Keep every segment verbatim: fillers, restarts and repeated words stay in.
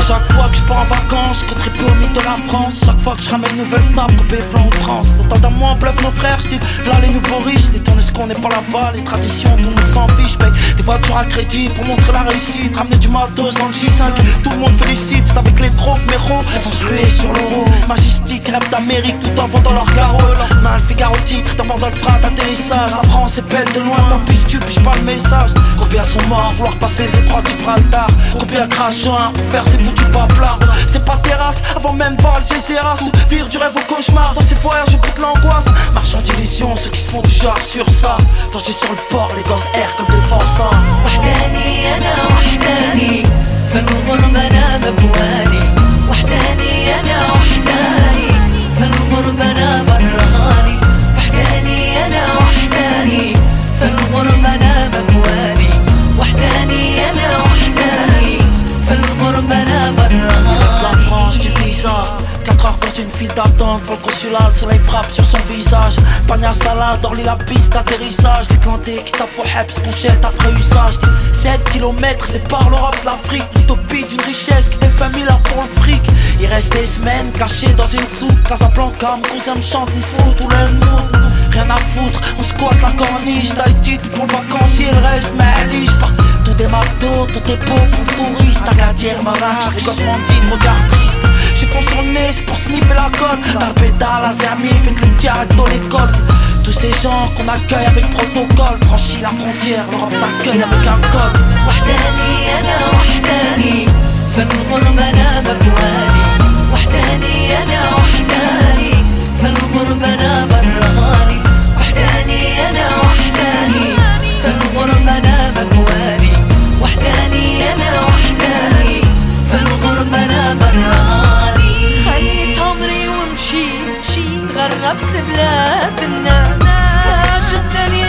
Chaque fois que je pars en vacances, je très peu au mythe de la France. Chaque fois que je ramène une nouvelle sable, coupé flanc ou trans. Autant d'un mois bluff nos frères, style v'là les nouveaux riches. Détourner ce qu'on n'est pas là-bas, les traditions, tout le monde s'en fiche. Paye des voitures à crédit pour montrer la réussite. Ramener du matos dans le J cinq, tout le monde félicite. C'est avec les trocs, mes ronds, vont se ruer sur l'euro. Majestique, rêve d'Amérique, tout en vendant leur garrot. Leur main, le Figaro titre, d'un bord dans le frein d'atterrissage. La France est belle de loin, tant pis tu piches pas le message. Combien sont morts, vouloir passer les trois du Gibraltar. Combien crachent un pour faire ses foutus paplards. C'est pas terrasse, avant même voir le Gézéra. Souvir du rêve au cauchemar, dans ces voyages je goûte l'angoisse. Marchand d'illusions, ceux qui se font du genre sur ça. Danger sur le port, les gosses air comme des forçats. وحداني أنا وحداني فالغربة أنا مبواني وحداني أنا وحداني فالغربة أنا براني وحداني أنا وحداني فالغربة أنا مبواني وحداني أنا وحداني فالغربة أنا براني. La France du visa, quatre heures dans une file d'attente. Pour le consulat, le soleil frappe sur son visage. Panier à salade, Orly la piste d'atterrissage. Les clandés qui tapent au Heps qu'on jette après usage. sept kilomètres séparent l'Europe de l'Afrique. L'utopie d'une richesse qui défait mille heures pour le fric. Il reste des semaines cachés dans une soupe. Casablanca, mon cousin me chante une fout ou le mood. Rien à foutre, on squatte la corniche. Tahiti pour le vacancier, le reste m'allige pas. Tout des McDo, tout est beau pour le touriste. Agadir, Marrakech, les gosses m'endiguent, regard triste. J'ai fond sur le nez, c'est pour sniffer la colle. Dans le pédale, la zermie, fait que le direct dans l'école. Tous ces gens qu'on accueille avec protocole. Franchis la frontière, l'Europe t'accueille avec un code. وحداني أنا وحداني فالغربة أنا مبواني وحداني أنا وحداني فالغربة أنا براني وحداني أنا وحداني فالغربة أنا مبواني وحداني أنا وحداني فالغربة أنا براني. خليت عمري ومشيت تغربت بلاد الناس شدني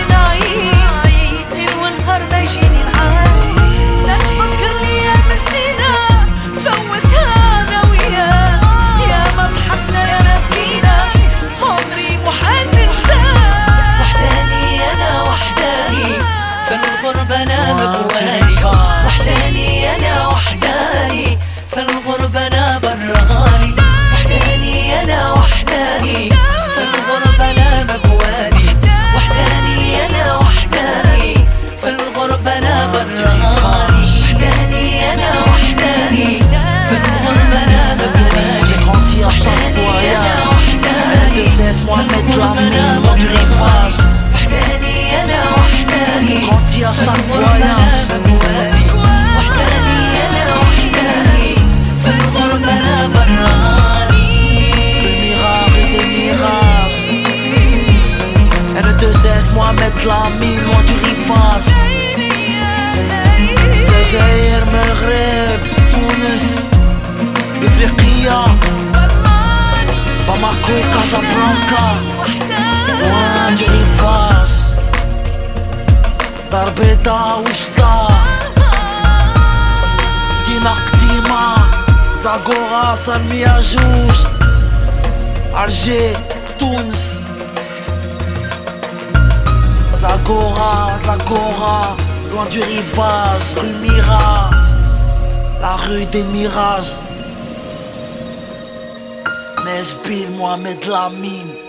نعيم ليل ونهار ما يجيني نعاس. لا تفكر لي يا مسينا فوتها انا وياه يا ما ضحكنا يا نبينا عمري محال ننساه. وحداني انا وحداني فالغربة انا مبواني وحداني انا وحداني فالغربة انا براني وحداني انا وحداني فالغربة انا مبواني وحداني انا وحداني فالغربة انا براني وحداني انا وحداني فالغربة انا مبواني. J'ai grandi à chaque voyage. Elle deux S, moi mettre la mine, moi du rivage. وحداني انا وحداني J'ai grandi à chaque voyage. مبواني وحداني انا وحداني فالغربة انا براني. Le mirage et des mirages. Elle deux S, moi mettre la mine, moi du rivage. Jazair, Maghreb, Tunis, Ifriqiya, Bamako, Casablanca, loin du rivage. Darbeda, Oujda, Dima Qdima, Zagora, Salmi Ajouj, Alger, Tunis. Zagora, Zagora, loin du rivage, rue Mira, la rue des mirages. Nesbill, Mohamed Lamine.